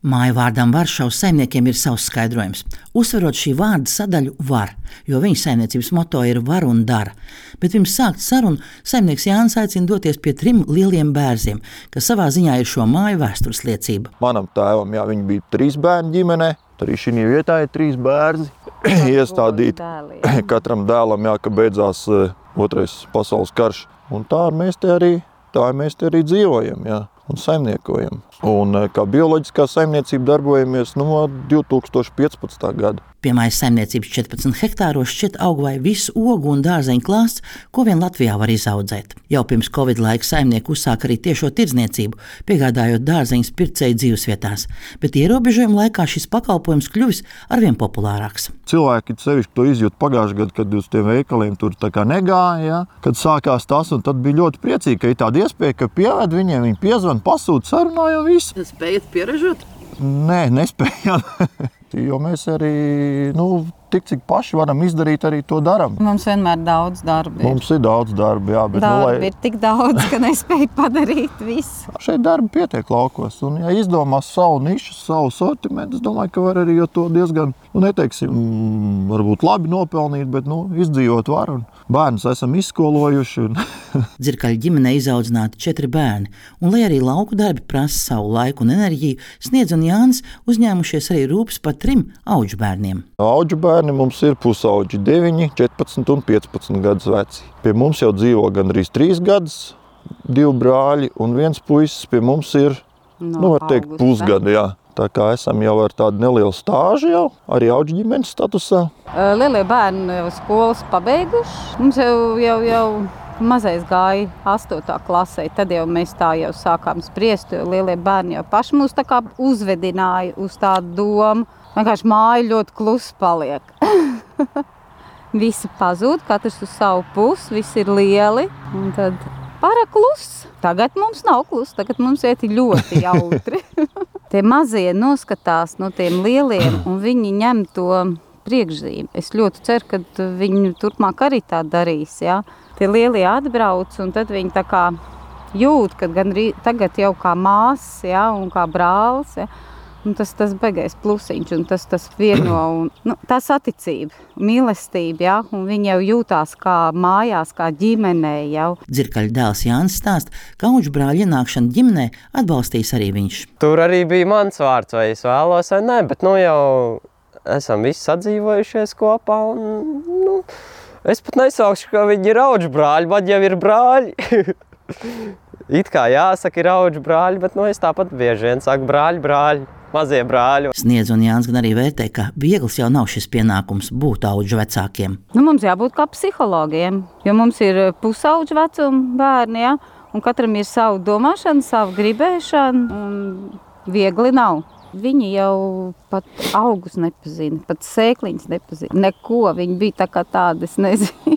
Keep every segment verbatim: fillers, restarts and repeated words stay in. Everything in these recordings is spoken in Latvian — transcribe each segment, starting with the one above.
Māju vārdam Varšavas saimniekiem ir savs skaidrojums. Uzsverot šī vārda sadaļu var, jo viņa saimniecības moto ir var un dara. Bet pirms sākt sarunu, saimnieks Jānis aicina doties pie trim lieliem bērziem, kas savā ziņā ir šo māju vēstures liecība. Manam tēvam, jā, viņi bija trīs bērnu ģimenē, arī šī vietā ir trīs bērzi iestādīti. Katram dēlam, jā, ka beidzās otrais pasaules karš. Un tā mēs te arī, tā mēs te arī dzīvojam, jā, un saimniekojam. Un kā bioloģiskā saimniecība darbojamies no divi tūkstoši piecpadsmitā gada. Pie mājas saimniecības četrpadsmit hektāros šķiet aug vai visu ogu un dārzeņu klāsts, ko vien Latvijā var izaudzēt. Jau pirms Covid laika saimnieki uzsāka arī tiešo tirdzniecību, piegādājot dārzeņus pircēju dzīvesvietās, bet ierobežojuma laikā šis pakalpojums kļuvis arvien populārāks. Cilvēki sevišķi to izjūt pagājušajā gadā, kad uz tiem veikaliem tur tā kā negāja, ja? Kad sākās tas, un tad bija ļoti priecīgi, ka ir tāda iespēja, ka pieved viņiem, viņi piezvan, pasūta, sarunājam visu. Spējat pieražot? Nē, nespējam. Jo mēs arī, nu, tik cik paši varam izdarīt, arī to daram. Mums vienmēr daudz darba ir. Mums ir daudz darba, jā. Bet, darba nu, lai... ir tik daudz, ka nespēj padarīt visu. Šeit darba pietiek laukos. Un, ja izdomās savu nišu, savu sortimentu, es domāju, ka var arī to diezgan, nu, neteiksim, varbūt labi nopelnīt, bet, nu, izdzīvot var. Un bērnus esam izskolojuši. Un... Dzirkaļu ģimenē izaudzināti četri bērni. Un, lai arī lauku darbi prasa savu laiku un enerģiju, Sniedz un Jānis uzņēmušies arī rūpes par trim auģu bērniem. Auģu bērni mums ir pusauģi deviņi, četrpadsmit un piecpadsmit gadus veci. Pie mums jau dzīvo gandrīz trīs gadus, divi brāļi un viens puisis pie mums ir, no, nu, var teikt, pusgadu, jā. Tā kā esam jau ar tādu nelielu stāžu jau, arī auģu ģimenes statusā. Lielie bērni jau skolas pabeiguši. Mums jau, jau, jau mazais gāja astotā klasē, tad jau mēs tā jau sākām spriest, jo lielie bērni jau paši mūs tā kā uzvedināja uz tādu domu. Vienkārši māja ļoti klusi paliek. Visi pazūd, katrs uz savu pusi, visi ir lieli. Un tad pārāk klusi. Tagad mums nav klusi, tagad mums iet ļoti jautri. Tie mazie noskatās no tiem lieliem un viņi ņem to priekšzīmi. Es ļoti ceru, ka viņi turpmāk arī tā darīs. Ja? Tie lielie atbrauc un tad viņi tā kā jūt, ka gan tagad jau kā māsas, ja? Un kā brālis. Ja? Un tas tas beigais plusiņš, un tas tas vieno, un nu, tā saticība, mīlestība, ja? Un viņi jau jūtās kā mājās, kā ģimenē jau. Dzirkaļu dēls Jānis stāsta, ka auģu brāļa ienākšanu ģimenē atbalstīs arī viņš. Tur arī bija mans vārds, vai es vēlos vai nē, bet nu jau esam visi sadzīvojušies kopā, un nu, es pat nesaukšu, ka viņi ir auģu brāļi, man jau ir brāļi. It kā jāsaka, ir auģu brāļi, bet nu, es tāpat bieži vien saku brāļi, brāļi. Mazie brāļi. Sniedz un Jānis gan arī vērtē, ka viegls jau nav šis pienākums būt auģu vecākiem. Nu, mums jābūt kā psihologiem, jo mums ir pusauģu vecuma bērni, ja? Un katram ir savu domāšanu, savu gribēšanu, un viegli nav. Viņi jau pat augus nepazina, pat sēkliņas nepazina, neko, viņi bija tā kā tādi, es nezinu.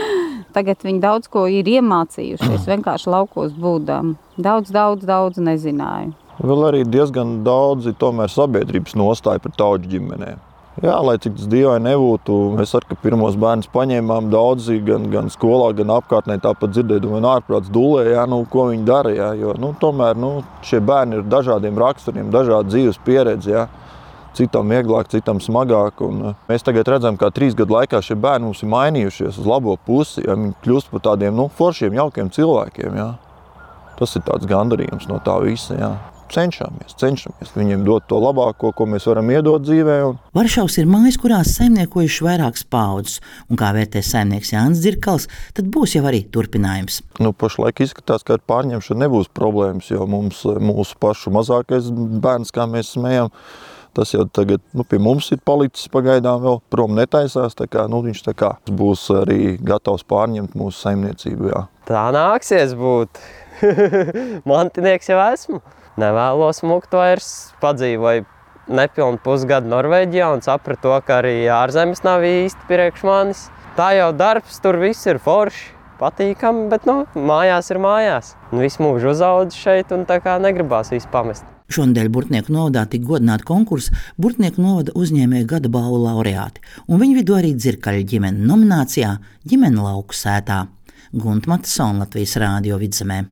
Tagad viņi daudz ko ir iemācījušies, vienkārši laukos būdām. Daudz, daudz, daudz nezināju. Vēl arī diezgan daudzi tomēr sabiedrības nostāja pret auģu ģimenēm. Jā, lai cik tas dīvaini nebūtu, mēs ar, ka pirmos bērnus paņēmām daudzi, gan, gan skolā, gan apkārtnē, tāpat dzirdēju, domāju, ārprāts dulē, jā, nu, ko viņi dara, jā, jo, nu, tomēr, nu, šie bērni ir dažādiem raksturiem, dažādi dzīves pieredzi, jā, citam vieglāk, citam smagāk, un mēs tagad redzam, kā trīs gadu laikā šie bērni mums ir mainījušies uz labo pusi, jā, viņi kļūst par tādiem, nu, foršiem, jaukiem cilvēkiem, jā. Tas ir tāds gandarījums no tā visa, jā. Cenšamies, cenšamies viņiem dot to labāko, ko mēs varam iedot dzīvē. Un... Varšavas ir mājas, kurās saimniekojuši vairākas paudzes, un kā vērtē saimnieks Jānis Dzirkals, tad būs jau arī turpinājums. Nu, pašlaik izskatās, ka ar pārņemšanu nebūs problēmas, jo mums, mūsu pašu mazākais bērns, kā mēs smējam, tas jau tagad, nu, pie mums ir palicis pagaidām vēl, prom netaisās, tā kā, nu, viņš tā kā būs arī gatavs pārņemt mūsu saimniecību, jā. Tā nāksies būt. Mantinieks jau esmu. Nevēlos mukt vairs, padzīvoju nepilnu pusgadu Norvēģijā un sapratu to, ka arī ārzemes nav īsti priekš manis. Tā jau darbs, tur viss ir forši, patīkami, bet nu, mājās ir mājās. Un visu mūžu uzaudzu šeit un tā kā negribās visu pamest. Šonadēļ Burtnieku novadā tika godināti konkursa Burtnieku novada uzņēmēju gada balvu laureāti, un viņu vidū arī Dzirkaļu ģimene nominācijā Ģimene lauku sētā. Gunta Matisona, Latvijas Rādio Vidzemē.